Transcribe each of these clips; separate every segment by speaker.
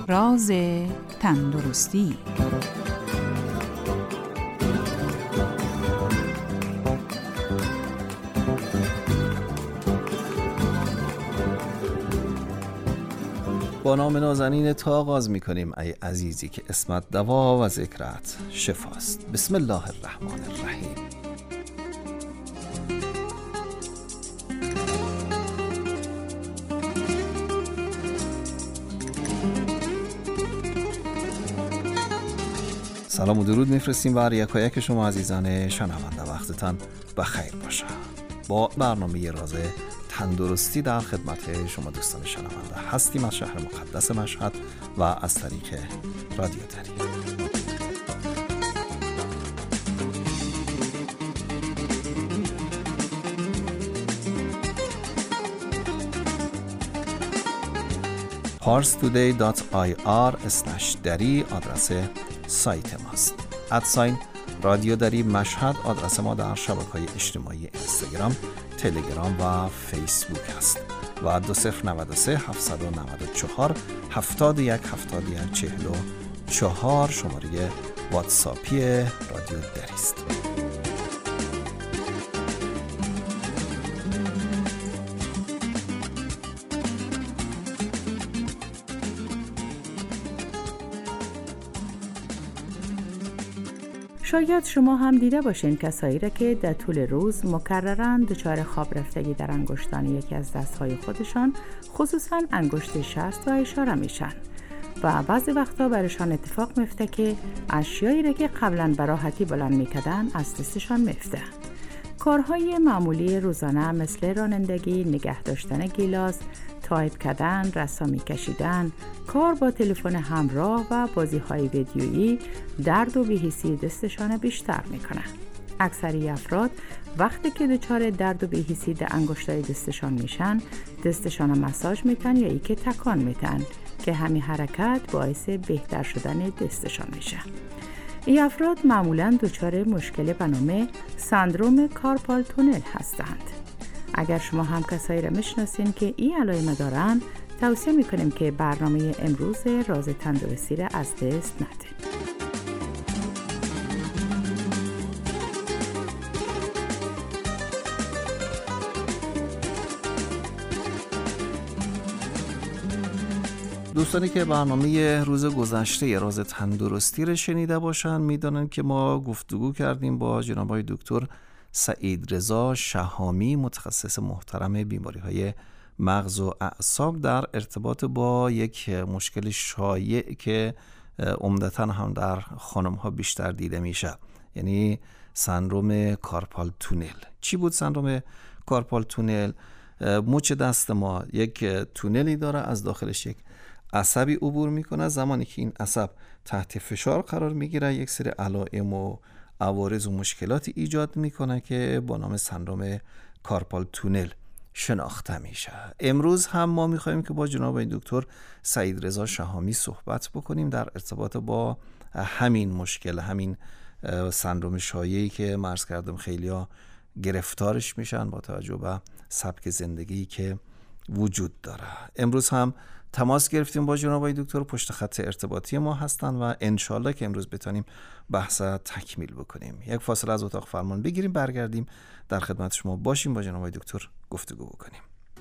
Speaker 1: راز تندرستی.
Speaker 2: با نام نازنین تا آغاز می‌کنیم ای عزیزی که اسمت دوا و ذکرت شفاست. بسم الله الرحمن الرحیم. سلام و درود میفرستیم بر یکایک شما عزیزان شنونده. وقتتان بخیر باشه. با برنامه راز تندرستی در خدمت شما دوستان شنونده هستیم از شهر مقدس مشهد و از طریق رادیو دری. parstoday.ir/dari آدرس سایت ماست. ادساین رادیو دری مشهد آدرس ما در شبکه‌های اجتماعی اینستاگرام، تلگرام و فیسبوک است و 2093 794 71 71 44 شماره واتساپی رادیو دری است.
Speaker 3: شاید شما هم دیده باشین کسایی را که در طول روز مکرراً دچار خواب رفتگی در انگشتان یکی از دستهای خودشان، خصوصاً انگشت شست و اشاره میشن و بعضی وقتا برشان اتفاق میفته که اشیایی را که قبلاً به راحتی بلند میکردن از دستشان میفته. کارهای معمولی روزانه مثل رانندگی، نگه داشتن گیلاس، تایپ کردن، رسامی کشیدن، کار با تلفن همراه و بازی‌های ویدیویی درد و بی‌حسی دستشان بیشتر میکنه. اکثری افراد وقتی که دچار درد و بی‌حسی در انگشتای دستشان میشن، دستشان مساج میتن یا ای که تکان میتن که همین حرکت باعث بهتر شدن دستشان میشه. این افراد معمولاً دچار مشکل به نام سندروم کارپال تونل هستند. اگر شما هم کسایی را میشناسین که این علائم دارن، توصیه میکنیم که برنامه امروز راز تندرستی را از دست ندید.
Speaker 2: دوستانی که برنامه روز گذشته راز تندرستی را شنیده باشن میدونن که ما گفتگو کردیم با جناب آقای دکتر سعید رضا شهامی، متخصص محترم بیماری‌های مغز و اعصاب، در ارتباط با یک مشکل شایع که عمدتاً هم در خانم‌ها بیشتر دیده میشه، یعنی سندروم کارپال تونل. چی بود سندروم کارپال تونل؟ مچ دست ما یک تونلی داره، از داخلش یک عصبی عبور میکنه. زمانی که این عصب تحت فشار قرار میگیره، یک سری علائم و عوارض و مشکلاتی ایجاد میکنه که با نام سندروم کارپال تونل شناخته میشه. امروز هم ما میخوایم که با جناب دکتر سعید رضا شهامی صحبت بکنیم در ارتباط با همین مشکل، همین سندروم شایعی که مرز کردم خیلیا گرفتارش میشن با توجه به سبک زندگی که وجود داره. امروز هم تماس گرفتیم با جناب دکتر، پشت خط ارتباطی ما هستن و انشالله که امروز بتونیم بحث تکمیل بکنیم. یک فاصله از اتاق فرمان بگیریم، برگردیم در خدمت شما باشیم، با جناب دکتر گفتگو بکنیم.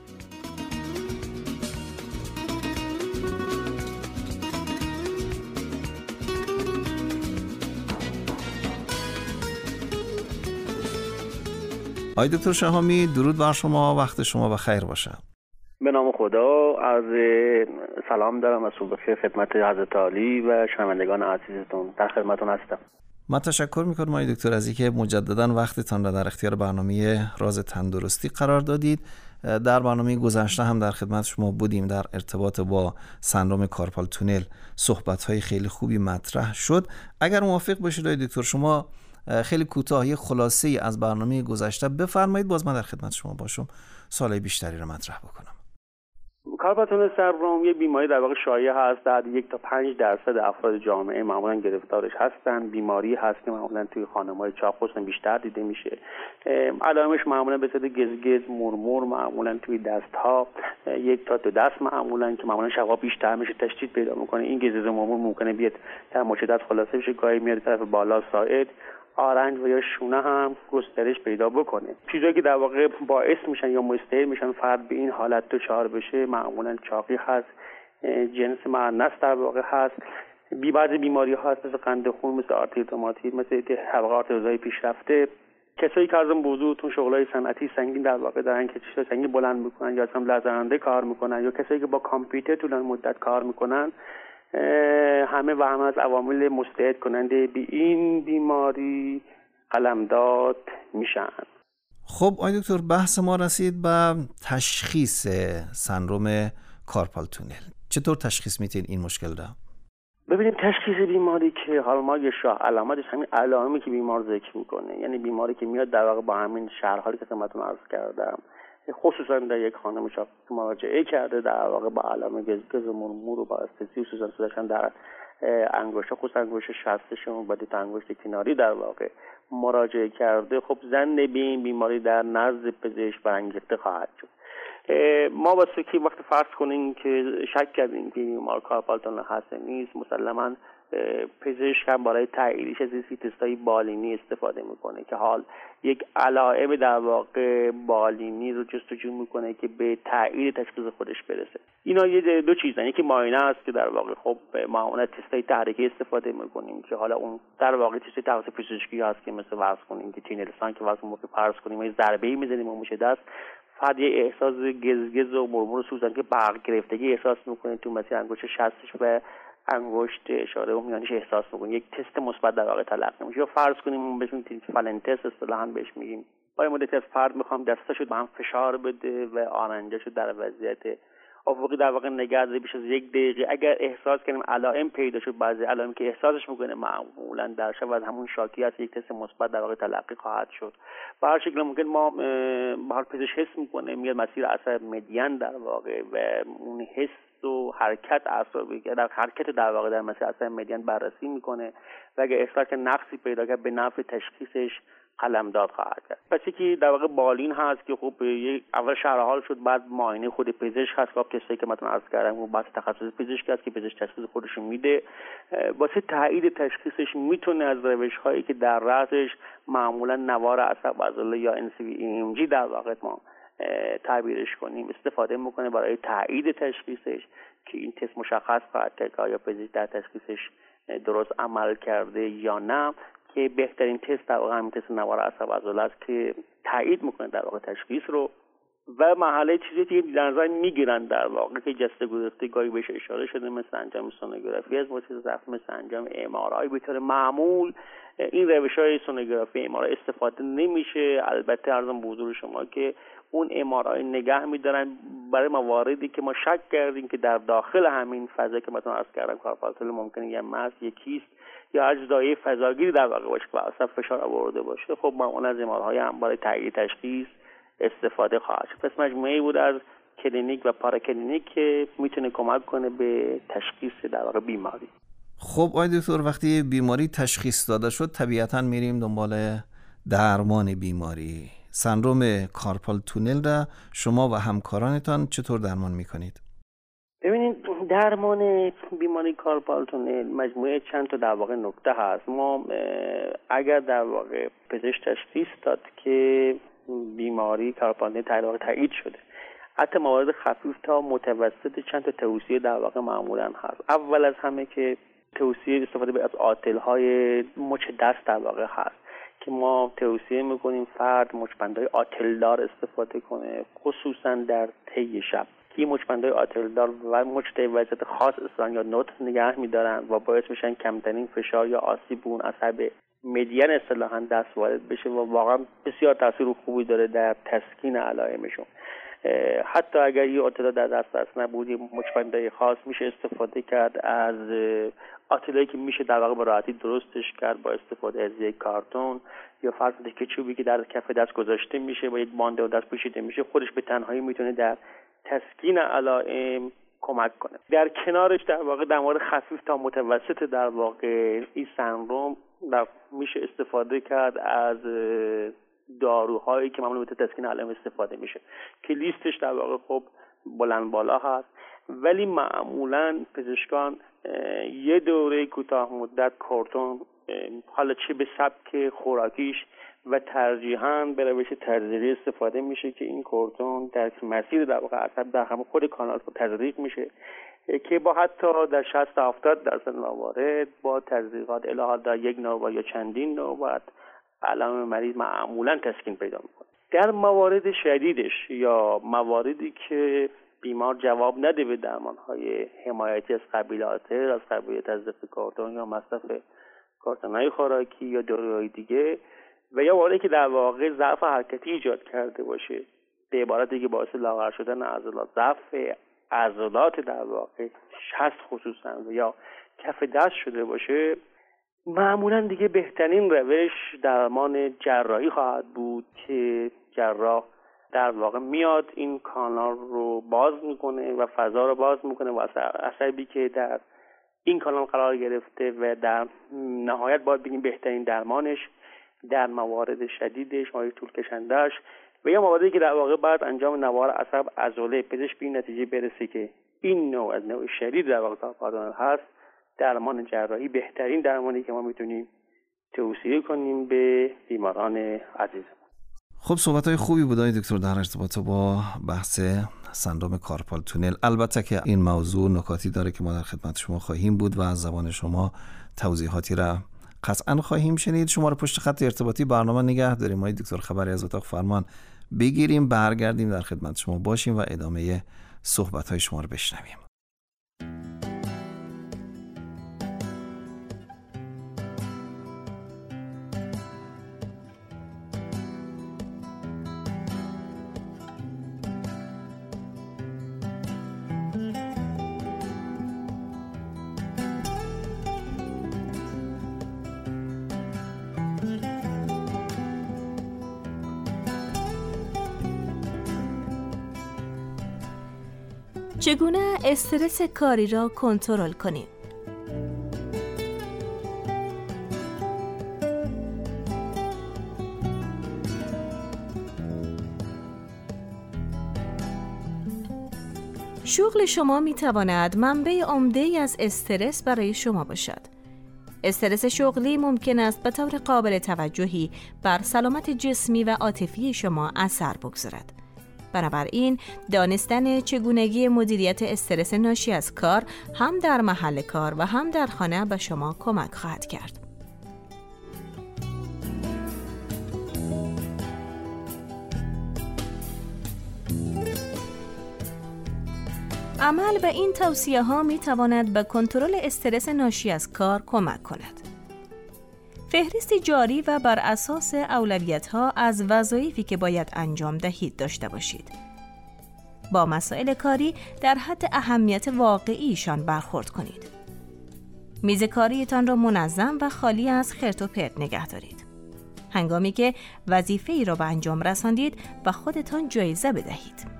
Speaker 2: آقای دکتر شهامی، درود بر شما، وقت شما بخیر باشه.
Speaker 4: به نام خدا، از سلام دارم از صبح بخیر خدمت حضرت عالی و شنوندگان عزیزتون. در خدمتتون هستم.
Speaker 2: من تشکر میکنم آقای دکتر از اینکه مجددا وقتتان را در اختیار برنامه راز تندرستی قرار دادید. در برنامه گذشته هم در خدمت شما بودیم، در ارتباط با سندروم کارپال تونل صحبت‌های خیلی خوبی مطرح شد. اگر موافق باشید آقای دکتر، شما خیلی کوتاه خلاصه‌ای از برنامه گذشته بفرمایید، باز من در خدمت شما باشم سوالای بیشتری را مطرح بکنم.
Speaker 4: کارپال سرم یه بیماری در واقع شایع هست. در 1 تا 5% افراد جامعه معمولا گرفتارش هستن. بیماری هست که معمولا توی خانم‌های چاق بیشتر دیده میشه. علائمش معمولا به صورت گزگز، مرمور، معمولا توی دست‌ها، 1 تا 2 دست معمولا که معمولا شب‌ها بیشتر میشه تشدید پیدا میکنه. این گزگز مرمور ممکنه بیاد در مچ دست خلاصه بشه، گاهی میاد طرف بالا ساعد، آرنج و یا شونه هم گسترش پیدا بکنه. چیزایی که در واقع باعث میشن یا مستعد میشن فرد به این حالت دچار بشه معمولا چاقی هست، جنس مؤنث در واقع هست، بعضی بیماری هست مثل قند خون، مثل آرتریت، مثل حلقه آرتریوزهای پیشرفته. کسایی که ارزم بزرگتون شغلای صنعتی سنگین در واقع دارن که چیزای سنگین بلند میکنن یا اصلا لرزنده کار میکنن یا کسایی که با کامپیوتر طولانی مدت کار میکنن، همه از عوامل مستعد کننده به این بیماری قلمداد میشن.
Speaker 2: خب آقای دکتر، بحث ما رسید به تشخیص سندرم کارپال تونل. چطور تشخیص میدین این مشکل را؟
Speaker 4: ببینیم تشخیص بیماری که حالا ما یه شاه علامتش همین علائمی که بیمار ذکر میکنه، یعنی بیماری که میاد در واقع با همین شرحالی که خدمتتون عرض کردم، خصوصا در یک خانم چاق مراجعه کرده در واقع با علائم گزگز و مرمور و با استسی خصوصا صداشن در انگشت، خصوصا انگشت شستشون و تا انگشت کناری در واقع مراجعه کرده، خب ظن به این بیماری در نزد پزشک برانگیخته خواهد شد. ما واسه که وقت فرض کنیم که شک کردیم که بیمار کارپال تونل هست نیست، مسلماً پزشک هم برای تاییدش از این تستای بالینی استفاده میکنه که حال یک علائم در واقع بالینی رو جستجو میکنه که به تایید تشخیص خودش برسه. اینا یه دو چیزن، یکی معاینه است که در واقع خب معاینه تستای تحریکی استفاده میکنیم که حالا اون در واقع تستای تخصص پزشکی هست که مثل فرض کنیم که تینلسان که واسه موقع فرض کنیم یه ضربه‌ای میزنیم و میشه دست فرد یه احساس گزگز و مرمور سوزن که برق گرفتگی احساس میکنه تو مسیر انگشت شستش و انگشت اشاره و میانش احساس میکنه، یک تست مثبت در واقع تلقی میشه. یا فرض کنیم اون بهش میگیم فالن تست اصطلاحاً بهش میگیم، با مدتی از فرد میخوام دستاشو به هم فشار بده و آرنجاشو در وضعیت افقی در واقع نگه داره بیش از 1 دقیقه. اگر احساس کنیم علائم پیدا شد، بعضی علائمی که احساسش میکنه معمولا در شب از همون شاکی است، یک تست مثبت در واقع تلقی خواهد شد. به هر شکل ممکن ما به هر پزشک حس میکنه میاد مسیر عصب مدین در واقع و اون حس و حرکت اعصابی که در حرکت در واقع در مسیر عصب مدین بررسی میکنه و اگر احساس که نقصی پیدا کرد به نفع تشخیصش قلمداد خواهد کرد. پس یکی در واقع بالین هست که خب اول شرح حال شد، بعد معاینه خود پزشک هست که تستی که مثلا عرض کردم و بعد تخصص پزشک هست که پزشک تشخیص خودش میده. واسه تایید تشخیصش میتونه از روش هایی که در رأسش معمولا نوار عصب عضله یا NCV/EMG در واقع ما تعبیرش کنیم استفاده میکنه برای تایید تشخیصش که این تست مشخص خواهد کرد که آیا پزشک در تشخیصش درست عمل کرده یا نه، که بهترین تست در واقع همین تست نوار عصب عضله است که تایید میکنه در واقع تشخیص رو. و مرحله چیزی که در نظر میگیرن در واقع که جسته گریخته گاهی بهش اشاره شده، مثل انجام سونوگرافی از موجود ضعف، مثل انجام MRI. به طور معمول این روش‌های سونوگرافی MRI استفاده نمیشه. البته عرضم به حضور شما که اون MRI نگه میدارن برای مواردی که ما شک کردیم که در داخل همین فضا که مثلا عرض کردم کارپال تونل ممکنه یه مس، یه کیست یا اجزای فضاگیری در واقع باشه که اصلا فشار آورده باشه، خب معمولا از MRI هم برای تایید تشخیص استفاده خواهد شد. پس مجموعه‌ای بود از کلینیک و پاراکلینیک که میتونه کمک کنه به تشخیص در واقع بیماری.
Speaker 2: خب آقای دکتر، وقتی بیماری تشخیص داده شد طبیعتاً میریم دنبال درمان بیماری. سندرم کارپال تونل را شما و همکارانتان چطور درمان میکنید؟
Speaker 4: ببینید درمان بیماری کارپال تونل مجموعه چند تا در واقع نکته هست. ما اگر در واقع پزشک تشخیص داد که بیماری کارپال تونل تایید شده، حتی موارد خفیف تا متوسط چند تا توصیه در واقع معمولا هست. اول از همه که توصیه استفاده از آتل‌های مچ دست در واقع هست که ما توصیه میکنیم فرد مچبندهای آتلدار استفاده کنه، خصوصا در طی شب که مچبندهای آتلدار و مچ طی وضعیت خاص استان یا نوت نگه میدارن و باعث میشن کمترین فشار یا آسیب به اون عصب مدین اصطلاحاً دست وارد بشه و واقعا بسیار تاثیر خوبی داره در تسکین علائمشون. حتی اگر یه آتلا در دسترس نبود، مچبندهای خاص میشه استفاده کرد از آتلایی که میشه در واقع به راحتی درستش کرد با استفاده از یک کارتون یا فرض کنید که چوبی که در کف دست گذاشته میشه با یک باند دست پوشیده میشه، خودش به تنهایی میتونه در تسکین علائم کمک کنه. در کنارش در واقع در مورد خفیف تا متوسط در واقع این سندروم میشه استفاده کرد از داروهایی که معمولا به تسکین علائم استفاده میشه که لیستش در واقع خب بلند بالا هست، ولی معمولا پزشکان یه دوره کوتاه مدت کورتون، حالا چه به سبک خوراکیش و ترجیحاً به روش تزریقی استفاده میشه که این کورتون در مسیر در واقع عصب در همه خود کانال تزریق میشه که با حتی در 60-70% موارد با تزریقات الهات در یک نوبت یا چندین نوبت علائم مریض معمولا تسکین پیدا میکنه. در موارد شدیدش یا مواردی که بیمار جواب نده به درمانهای حمایتی از قبیل آتر، از قبیل تزریق کورتون یا مصرف کورتون‌های خوراکی یا داروهای دیگه و یا موردی که در واقع ضعف حرکتی ایجاد کرده باشه، به عبارتی که باعث لاغر شدن عضلات، ضعف عضلات در واقع شست خصوصا یا کف دست شده باشه، معمولا دیگه بهترین روش درمان جراحی خواهد بود که جراح در واقع میاد این کانال رو باز میکنه و فضا رو باز میکنه و عصبی که در این کانال قرار گرفته و در نهایت باید بگیم بهترین درمانش در موارد شدیدش، موارد طول کشندهش و یا مواردی که در واقع بعد انجام نوار عصب عضله پزشک به این نتیجه برسه که این نوع از نوع شدید در واقع تاپادانل هست، درمان جراحی بهترین درمانی که ما میتونیم توصیه کنیم به بیماران عزیزمون.
Speaker 2: خب صحبت‌های خوبی بود آقای دکتر در ارتباط با بحث سندرم کارپال تونل. البته که این موضوع نکاتی داره که ما در خدمت شما خواهیم بود و از زبان شما توضیحاتی را قطعا خواهیم شنید. شما رو پشت خط ارتباطی برنامه نگه داریم آقای دکتر، خبری از اتاق فرمان بگیریم، برگردیم در خدمت شما باشیم و ادامه صحبت‌های شما رو بشنویم.
Speaker 5: چگونه استرس کاری را کنترل کنیم؟ شغل شما می تواند منبع عمده‌ای از استرس برای شما باشد. استرس شغلی ممکن است به طور قابل توجهی بر سلامت جسمی و عاطفی شما اثر بگذارد. بنابراین دانستن چگونگی مدیریت استرس ناشی از کار هم در محل کار و هم در خانه به شما کمک خواهد کرد. عمل به این توصیه ها می تواند به کنترل استرس ناشی از کار کمک کند. فهرستی جاری و بر اساس اولویت‌ها از وظایفی که باید انجام دهید داشته باشید. با مسائل کاری در حد اهمیت واقعیشان برخورد کنید. میز کاریتان را منظم و خالی از خرت و پرت نگه دارید. هنگامی که وظیفه‌ای را به انجام رساندید و خودتان جایزه بدهید.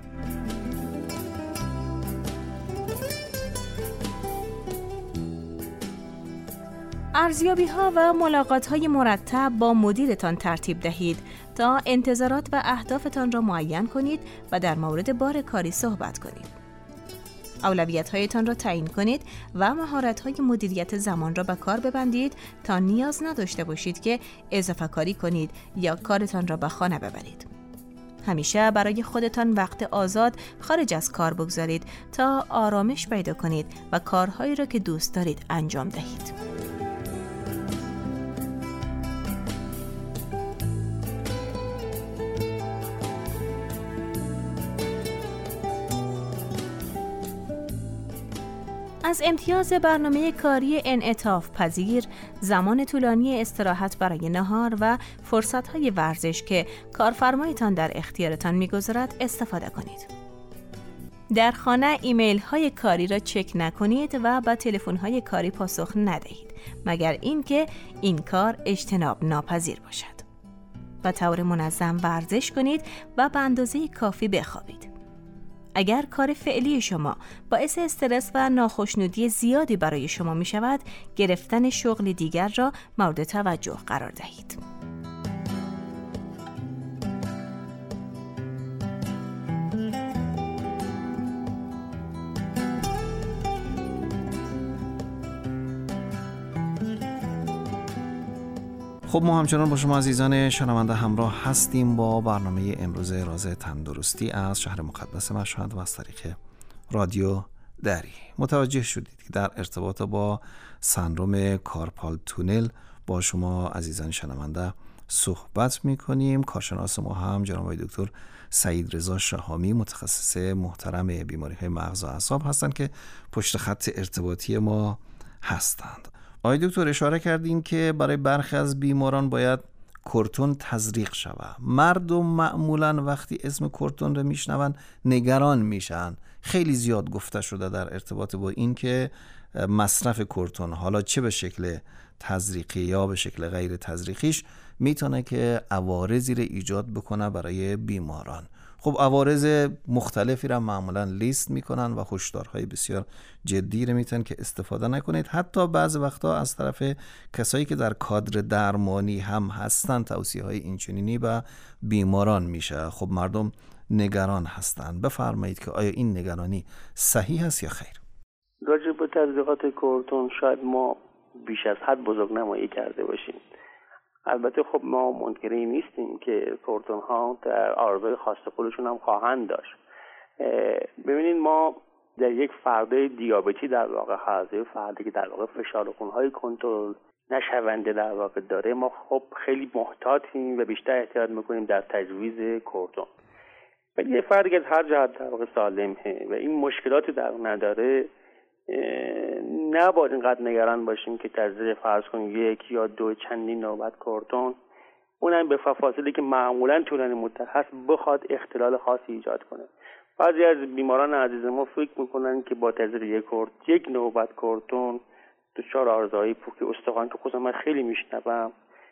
Speaker 5: ارزیابی‌ها و ملاقات‌های مرتب با مدیرتان ترتیب دهید تا انتظارات و اهدافتان را معین کنید و در مورد بار کاری صحبت کنید. اولویت‌هایتان را تعیین کنید و مهارت‌های مدیریت زمان را به کار ببندید تا نیاز نداشته باشید که اضافه کاری کنید یا کارتان را به خانه ببرید. همیشه برای خودتان وقت آزاد خارج از کار بگذارید تا آرامش پیدا کنید و کارهایی را که دوست دارید انجام دهید. از امتیاز برنامه کاری انعطاف پذیر، زمان طولانی استراحت برای نهار و فرصت‌های ورزش که کارفرمایتان در اختیارتان می‌گذارد استفاده کنید. در خانه ایمیل‌های کاری را چک نکنید و به تلفن‌های کاری پاسخ ندهید مگر اینکه این کار اجتناب ناپذیر باشد. به طور منظم ورزش کنید و به اندازه کافی بخوابید. اگر کار فعلی شما باعث استرس و ناخوشنودی زیادی برای شما می شود، گرفتن شغل دیگر را مورد توجه قرار دهید.
Speaker 2: خب ما همچنان با شما عزیزان شنونده همراه هستیم با برنامه امروز راز تندرستی از شهر مقدس مشهد و از طریق رادیو دری. متوجه شدید که در ارتباط با سندرم کارپال تونل با شما عزیزان شنونده صحبت می‌کنیم. کارشناس ما هم جناب دکتر سعید رضا شهامی، متخصص محترم بیماری‌های مغز و اعصاب هستند که پشت خط ارتباطی ما هستند. آقای دکتر اشاره کردین که برای برخی از بیماران باید کورتون تزریق شود. مردم معمولاً وقتی اسم کورتون رو میشنون نگران میشن. خیلی زیاد گفته شده در ارتباط با این که مصرف کورتون، حالا چه به شکل تزریقی یا به شکل غیر تزریقیش، میتونه که عوارضی رو ایجاد بکنه برای بیماران. خب عوارض مختلفی را معمولا لیست میکنن و هشدارهای بسیار جدی رو میتن که استفاده نکنید. حتی بعض وقتا از طرف کسایی که در کادر درمانی هم هستن توصیه‌های اینچنینی به بیماران میشه. خب مردم نگران هستن. بفرمایید که آیا این نگرانی صحیح است یا خیر؟
Speaker 4: راجع به تزریقات کورتون شاید ما بیش از حد بزرگنمایی کرده باشیم. البته خب ما منکری نیستیم که کورتون ها در آرزوی خاص خودشون هم خواهند داشت. ببینید ما در یک فرد دیابتی در واقع هست، یک فردی که در واقع فشار خونهای کنترل نشونده در واقع داره، ما خب خیلی محتاطیم و بیشتر احتیاط میکنیم در تجویز کورتون. ولی یه فردی که از هر جهت در واقع سالمه و این مشکلاتی در نداره، نباید اینقدر نگران باشیم که تزریق فرض کنیم 1 یا 2 چندین نوبت کورتون، اونم به فاصله که معمولا طولانی مدت هست، بخواد اختلال خاصی ایجاد کنه. بعضی از بیماران عزیز ما فکر میکنن که با تزریق یک نوبت کورتون دچار آرزهای پوکی استخوان، که خودم من خیلی میشنوم،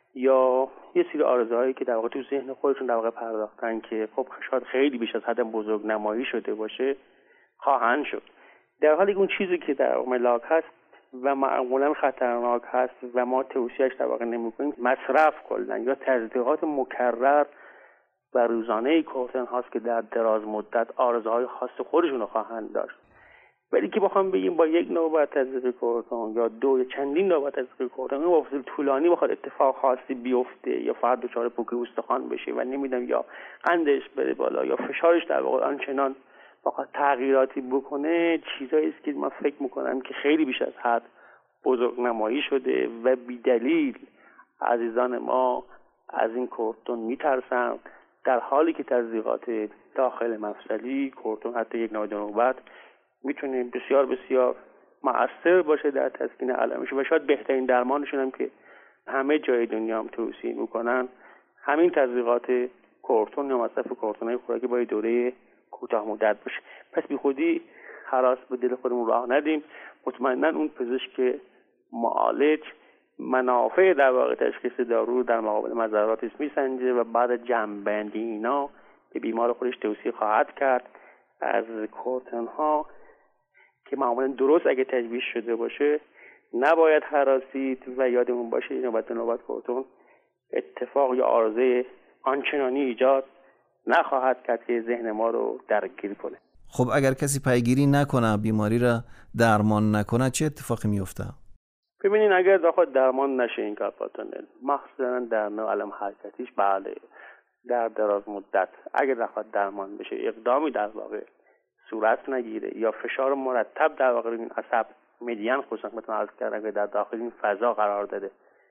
Speaker 4: یا یه سری آرزهایی که در واقع تو ذهن خودشون در واقع پرداختن که خب شاید خیلی بیش از حد بزرگ نمایی شده باشه، خواهند شد. در حالی که اون چیزی که در ملاک هست و معمولا خطرناک هست و ما توصیهش در واقع نمی‌کنیم، مصرف کردن یا تزریقات مکرر و روزانه کورتون هاست که در دراز مدت آرزوهای خاص خودشون رو خواهند داشت. ولی که بخوام بگیم با 1 نوبت تزریق کورتون یا 2 یا چندین نوبت تزریق کورتون این واسه طولانی بخواد اتفاق خاصی بیفته یا فرد دچار پوکی استخوان بشه و نمیدونم یا قندش بره بالا یا فشارش در واقع آنچنان بخواد تغییراتی بکنه، چیزایی است که من فکر میکنم که خیلی بیش از حد بزرگ نمایی شده و بیدلیل عزیزان ما از این کورتون میترسن، در حالی که تزریقات داخل مفصلی کورتون حتی 1 نوبت میتونه بسیار بسیار مؤثر باشه در تسکین علائمش و شاید بهترین درمانشون هم که همه جای دنیا هم توصیه میکنن همین تزریقات کورتون یا مصرف کورتون‌های خوراکی با دوره کوتاه مدت باشه. پس بی خودی هراس به دل خودمون راه ندیم. مطمئنا اون پزشک معالج منافع در واقع تشخیص دارو در مقابل مضراتش میسنجه و بعد جمع‌بندی اینا به بیمار خودش توصیه خواهد کرد از کورتون ها که معمولا درست اگه تجویز شده باشه نباید هراسید و یادمون باشه نوبت کورتون اتفاق یا عارضه آنچنانی ایجاد نخواهد کرد که ذهن ما رو درگیر کنه.
Speaker 2: خب اگر کسی پیگیری نکنه، بیماری را درمان نکنه، چه اتفاقی میفته؟
Speaker 4: ببینین اگر داخل درمان نشه این کارپال تونل، مخصوصا در نوع علائم حرکتیش، بله در دراز مدت اگر داخل درمان بشه، اقدامی در واقع صورت نگیره یا فشار مرتب در واقع این عصب مدین خصوصا مثلا عرض کردم که در داخل این فضا قرار داده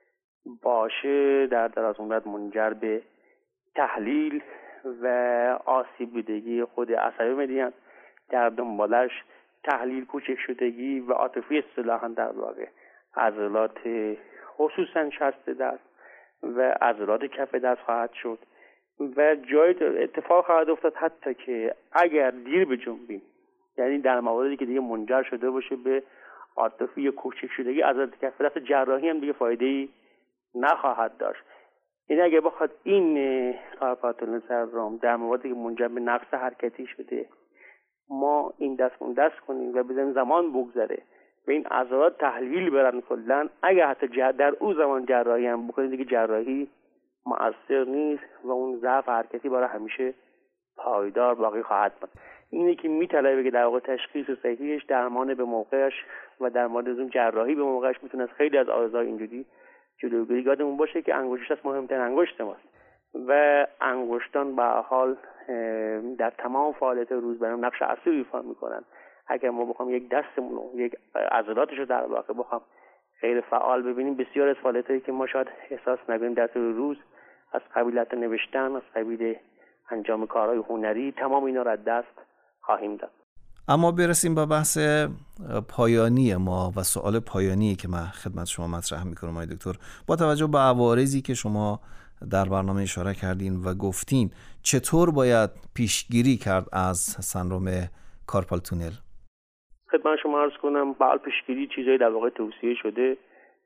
Speaker 4: باشه، در دراز مدت منجر به تحلیل و آسیب دیدگی خود عصب مدین، در دنبالش تحلیل کوچک شدگی و عاطفی اصطلاحاً در واقع عضلات خصوصا شست دست و عضلات کف دست خواهد شد و جای اتفاق خواهد افتاد حتی که اگر دیر بجنبیم، یعنی در مواردی که دیگه منجر شده باشه به عاطفی کوچک شدگی عضلات کف دست، جراحی هم دیگه فایده‌ای نخواهد داشت. یعنی اگر بخواد این کارپال تونل سندروم در مواردی که منجر به نقص حرکتی شده ما این دست اون دست کنیم و بزنیم زمان بگذره و این عضلات تحلیل برن کلا، اگر حتی در اون زمان جراحی هم بکنید دیگه جراحی مؤثر نیست و اون ضعف حرکتی برای همیشه پایدار باقی خواهد ماند. اینه که میطلبه که در واقع تشخیص صحیحش، درمان به موقعش و درمان از اون جراحی به موقعش میتونه از خیلی از آرزوهای اینجوری جلوگیری. یادمون باشه که انگشت از مهمترین انگشت ماست و انگشتان به حال در تمام فعالیت روزمره نقش اصلی ایفا میکنن. اگر ما بخوام یک دستمون رو، یک عضلاتش رو در واقع بخوام غیر فعال ببینیم، بسیار از فعالیتایی که ما شاید احساس نکنیم در طول روز، از قبیل نوشتن، از قبیل انجام کارهای هنری، تمام اینا رو از دست خواهیم داد.
Speaker 2: اما برسیم به بحث پایانی ما و سوال پایانی که من خدمت شما مطرح میکنم آقای دکتر. با توجه به عوارضی که شما در برنامه اشاره کردین و گفتین، چطور باید پیشگیری کرد از سندرم کارپال تونل؟
Speaker 4: خدمت شما عرض کنم با پیشگیری چیزایی در واقع توصیه شده.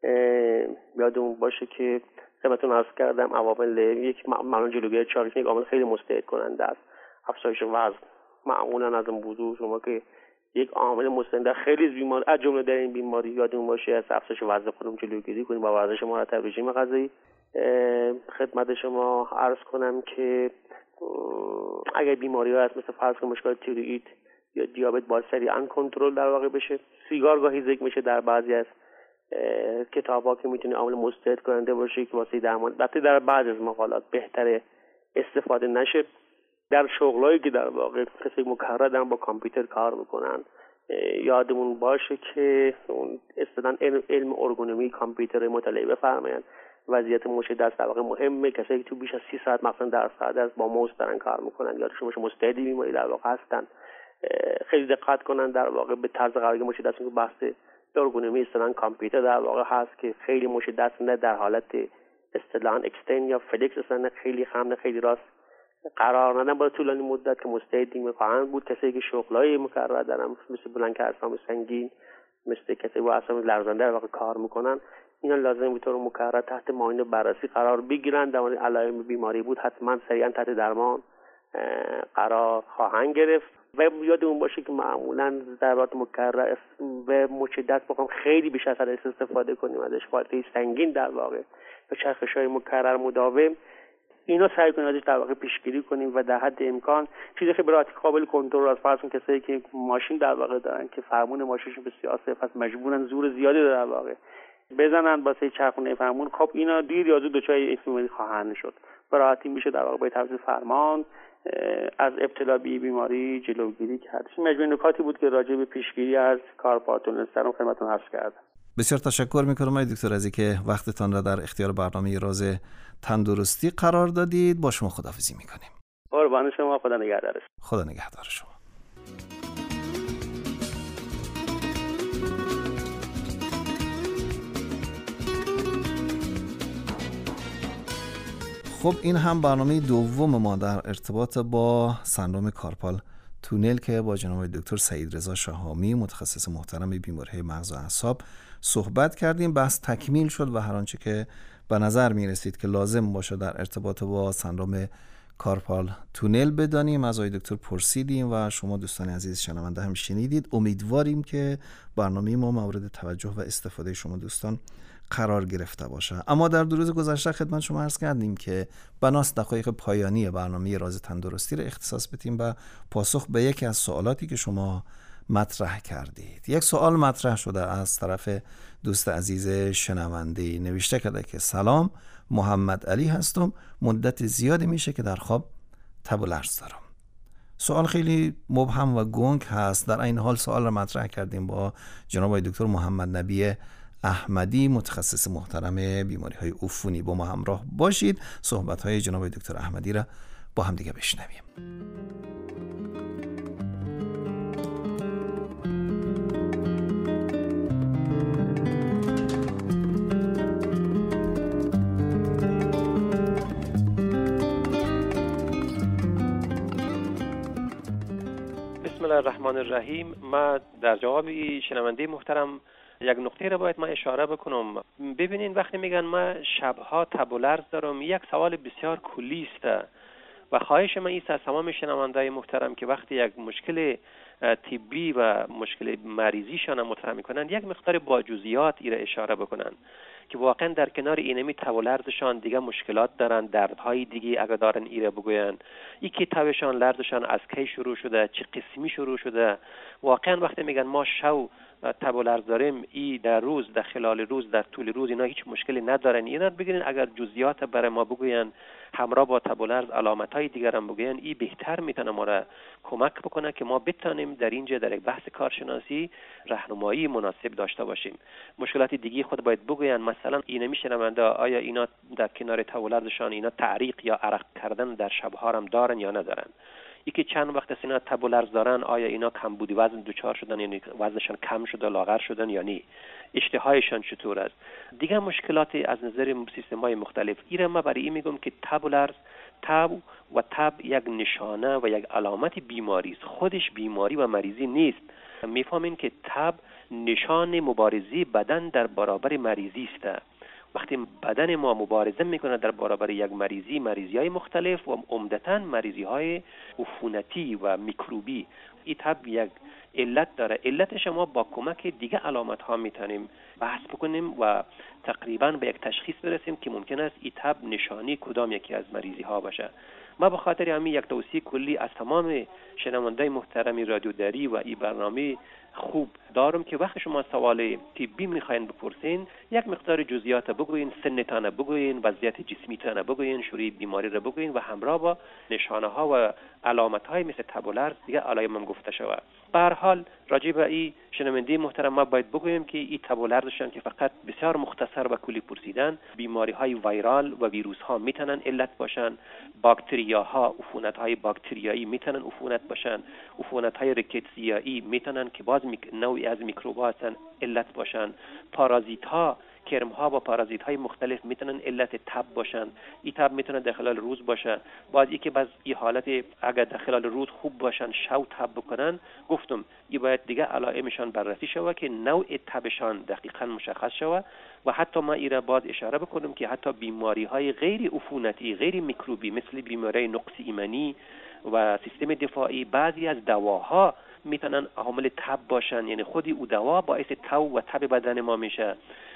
Speaker 4: یادمون باشه که خدمتتون عرض کردم عوامل یک معمولا جلوگیری چاقی یک عامل خیلی مستعد کننده است. افزایش وزن معمولا از اون موضوع شما که یک عامل مستعد خیلی از بیماری از جمله در این بیماری یادمون باشه از افزایش وزن خودمون جلوگیری کنیم با ورزش مرتب، رژیم غذایی. خدمت شما عرض کنم که اگر بیماری‌ها هست مثل فرض کنید مشکل تیروئید یا دیابت باید سریعا کنترل در واقع بشه. سیگار گاهی ذکر میشه در بعضی از کتاب‌ها که میتونه عامل مستعد کننده باشه که واسه درمان، البته در بعضی از مقالات بهتره استفاده نشه. در شغلایی که در واقع کسی مکرر دارن با کامپیوتر کار میکنن، یادمون باشه که اون اصطلاحاً علم ارگونومی کامپیوتر مطالعه بفرمایند. وضعیت مچ دست در واقع مهمه. کسایی که تو بیش از 30 ساعت مثلا در ساعت با موس دارن کار میکنن، یادشون باشه مستعدی بیماری در واقع هستن. خیلی دقت کنن در واقع به طرز قراری مچ دست، که بحث ارگونومی اصطلاحاً کامپیوتر در واقع هست که خیلی مچ دست نه در حالت اصطلاحاً اکستند یا فلکس، اصلا خیلی خم خیلی راست قرار ندن برای طولانی مدت که مستعدی میخواهند بود. کسایی که شغلای مکرر دارن مثل بلند که اجسام سنگین، مثل کسایی با اجسام لرزنده در واقع کار میکنن، اینا لازم به طور مکرر تحت معاینه بررسی قرار بگیرن. در مورد علائم بیماری بود حتما سریعا تحت درمان قرار خواهند گرفت. و یادمون باشه که معمولا ضربات مکرر و مچ دست بخوام خیلی بیش از حد استفاده کنیم ازش، فعالیت سنگین در واقع و چرخش‌های مکرر مداوم، اینا سعی کنیم ازش در واقع پیشگیری کنیم و در حد امکان چیزی که برای قابل کنترل از فرض کن کسایی که ماشین در واقع دارن که فرمون ماشینشون بسیار ضعیف است، مجبورن زور زیادی در واقع بزنن واسه چرخونه فرمون، خب اینا دیر یا زود دچار اینفلوئنزا خواهند شد. راحتی میشه در واقع با تفضیل فرمان از ابتلا به بیماری جلوگیری کرد. مجموعه نکاتی بود که راجع به پیشگیری از کارپال تونل سندروم خدمتتون عرض کردم.
Speaker 2: بسیار تشکر میکنم آقای دکتر از اینکه وقتتان را در اختیار برنامه راز تندرستی قرار دادید. با شما خداحافظی میکنیم.
Speaker 4: قربان شما، خدا نگهدارش.
Speaker 2: خدا نگهدار شما. خب این هم برنامه دوم ما در ارتباط با سندرم کارپال تونل که با جناب دکتر سعیدرضا شهامی متخصص محترم بیماری‌های مغز و اعصاب صحبت کردیم. بحث تکمیل شد و هر آنچه که به نظر می رسید که لازم باشه در ارتباط با سندرم کارپال تونل بدانیم از آقای دکتر پرسیدیم و شما دوستان عزیز شنونده هم شنیدید. امیدواریم که برنامه ما مورد توجه و استفاده شما دوستان قرار گرفته باشه. اما در 2 روز گذشته خدمت شما عرض کردیم که بناس دقایق پایانی برنامه راز تندرستی را اختصاص بدیم و پاسخ به یکی از سوالاتی که شما مطرح کردید. یک سوال مطرح شده از طرف دوست عزیز شنونده، نوشته کرده که سلام، محمد علی هستم، مدت زیادی میشه که در خواب تب و لرز دارم. سوال خیلی مبهم و گنگ هست. در این حال سوال را مطرح کردیم با جناب دکتر محمد نبی احمدی متخصص محترم بیماری‌های عفونی. با ما همراه باشید، صحبت‌های جناب دکتر احمدی را با هم دیگه بشنویم.
Speaker 6: بسم الله الرحمن الرحیم. من در جواب شنونده محترم یک نکته را باید ما اشاره بکنم. ببینین وقتی میگن ما شبها تب و لرز دارم، یک سوال بسیار کلی است. و خواهش من است از تمام شنونده‌های محترم که وقتی یک مشکل طبی و مشکل مریضیشان مطرح میکنن یک مقدار با جزئیات ایره اشاره بکنن که واقعا در کنار اینمی تب و لرزشان دیگه مشکلات دارن، دردهای دیگه اگه دارن ایره بگوین، یکی تبشان لرزشان از کی شروع شده، چه قسمی شروع شده. واقعا وقتی میگن ما شو تب و لرز داریم، ای در روز، در خلال روز، در طول روز، اینا هیچ مشکلی ندارن. اینا بگیرین اگر جزئیات برای ما بگوین همراه با تب و لرز علامت‌های دیگر هم بگوین، این بهتر میتونه ما را کمک بکنه که ما بتونیم در اینجا در یک بحث کارشناسی راهنمایی مناسب داشته باشیم. مشکلات دیگه خود باید بگوین، مثلا اینا میشنونده آیا اینا در کنار تب و لرزشان اینا تعریق یا عرق کردن در شب‌ها هم دارن یا ندارن؟ یکی چند وقت است اینا تب و لرز دارن، آیا اینا کمبود وزن دچار شدن، یعنی وزنشان کم شده، لاغر شدن یا نه؟ اشتهایشان چطور است؟ دیگه مشکلات از نظر سیستم‌های مختلف. ایره ما برای این میگم که تب و لرز، تب یک نشانه و یک علامت بیماری است، خودش بیماری و مریضی نیست. میفهمین که تب نشان مبارزه بدن در برابر مریضی است. وقتی بدن ما مبارزه میکنه در برابر یک مریضی‌های مختلف و عمدتاً مریضی‌های عفونتی و میکروبی، این تب یک علت داره. علتش ما با کمک دیگه علامت‌ها میتونیم بحث بکنیم و تقریباً به یک تشخیص برسیم که ممکن است این تب نشانی کدام یکی از مریضی‌ها باشه. ما به خاطر همین یک توصیه کلی از تمام شنونده‌های محترم رادیو دری و این برنامه خوب دارم که وقتی شما سوال طبی میخواین بپرسین، یک مقدار جزئیات بگوین، سنتان بگوین، وضعیت جسمیتان بگوین، شروع بیماری را بگوین و همراه با نشانه ها و علامت های مثل تب و لرز دیگه علایم هم گفته شود. به هر حال راجع به این شنونده محترم ما باید بگویم که این تب و لرزشان که فقط بسیار مختصر و کلی پرسیدن، بیماری های ویرال و ویروس ها میتونن علت باشن، باکتریاها، عفونت های باکتریایی میتونن عفونت باشن، عفونت های ریکتسیایی میتونن که باز نوعی از میکروب هستن علت باشن، پارازیت ها، کرم ها و پارازیت های مختلف میتونن علت تب باشن. این تب میتونه در خلال روز باشه، بعضی که بعض این حالت اگر در خلال روز خوب باشن شو تب بکنن، گفتم این باید دیگه علائمشان بررسی شود که نوع تبشان دقیقاً مشخص شود و حتی ما ایرا باز اشاره بکنم که حتی بیماری های غیر عفونتی، غیر میکروبی مثل بیماری نقص ایمنی و سیستم دفاعی، بعضی از دواها میتونن عامل تب باشن، یعنی خودی او دوا باعث تو و تب بدن ما میشه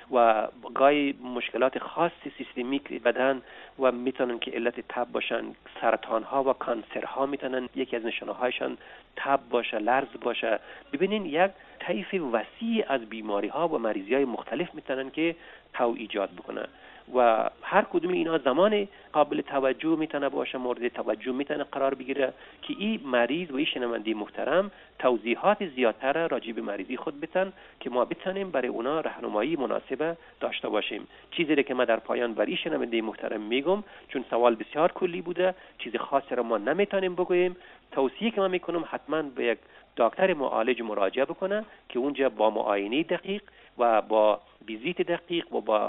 Speaker 6: و گاهی مشکلات خاص سیستمیک بدن و میتونن که علت تب باشن. سرطان ها و کانسر ها میتونن یکی از نشانه هایشان تب باشه، لرز باشه. ببینین یک طیف وسیع از بیماری ها و مریضی های مختلف میتونن که تو ایجاد بکنن و هر کدوم اینا زمان قابل توجه میتونه باشه، مورد توجه میتونه قرار بگیره که این مریض و این شنونده محترم توضیحات زیادتر راجع به مریضی خود بتن که ما بتونیم برای اونا راهنمایی مناسبه داشته باشیم. چیزی که ما در پایان برای شنونده محترم میگم، چون سوال بسیار کلی بوده، چیز خاصی را ما نمیتونیم بگوییم. توصیه که من میکنم حتما به یک دکتر معالج مراجعه بکنه که اونجا با معاینه دقیق و با ویزیت دقیق و با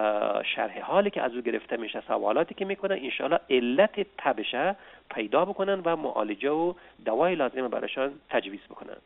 Speaker 6: شرح حالی که از او گرفته میشه، سوالاتی که میکنه، انشاءالله علت تبشه پیدا بکنن و معالجه و دوای لازم برایشان تجویز بکنن.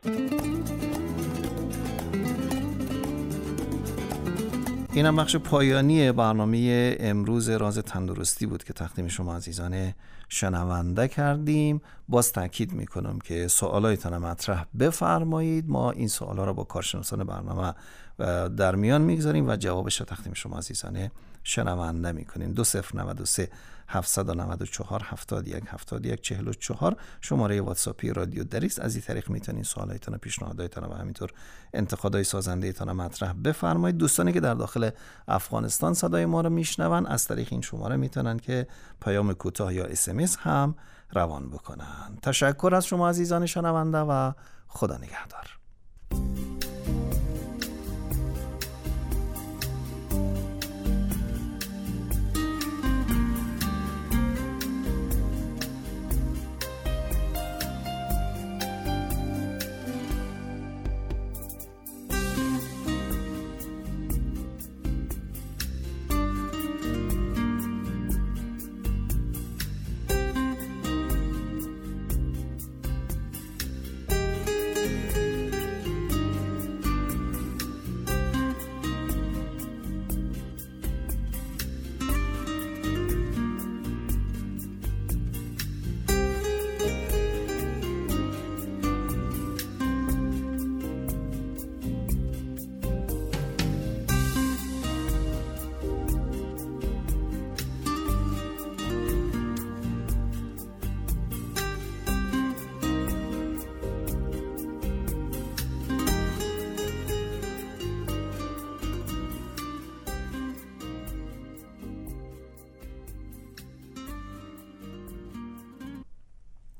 Speaker 2: اینم بخش پایانی برنامه امروز راز تندرستی بود که تقدیم شما عزیزان شنونده کردیم. باز تاکید میکنم که سوالایتان مطرح بفرمایید، ما این سوالا را با کارشناسان برنامه در میان میگذاریم و جوابش را تقدیم شما عزیزان شنونده میکنیم. 2093 794 71 71 44 شماره واتساپی رادیو دریست. از این طریق میتونین سوالایتان، پیشنهاداتتان و همینطور انتقادهای سازنده‌تان مطرح بفرمایید. دوستانی که در داخل افغانستان صدای ما رو میشنون از طریق این شماره میتونن که پیام کوتاه یا SMS هم روان بکنن. تشکر از شما عزیزان شنونده و خدا نگهدار.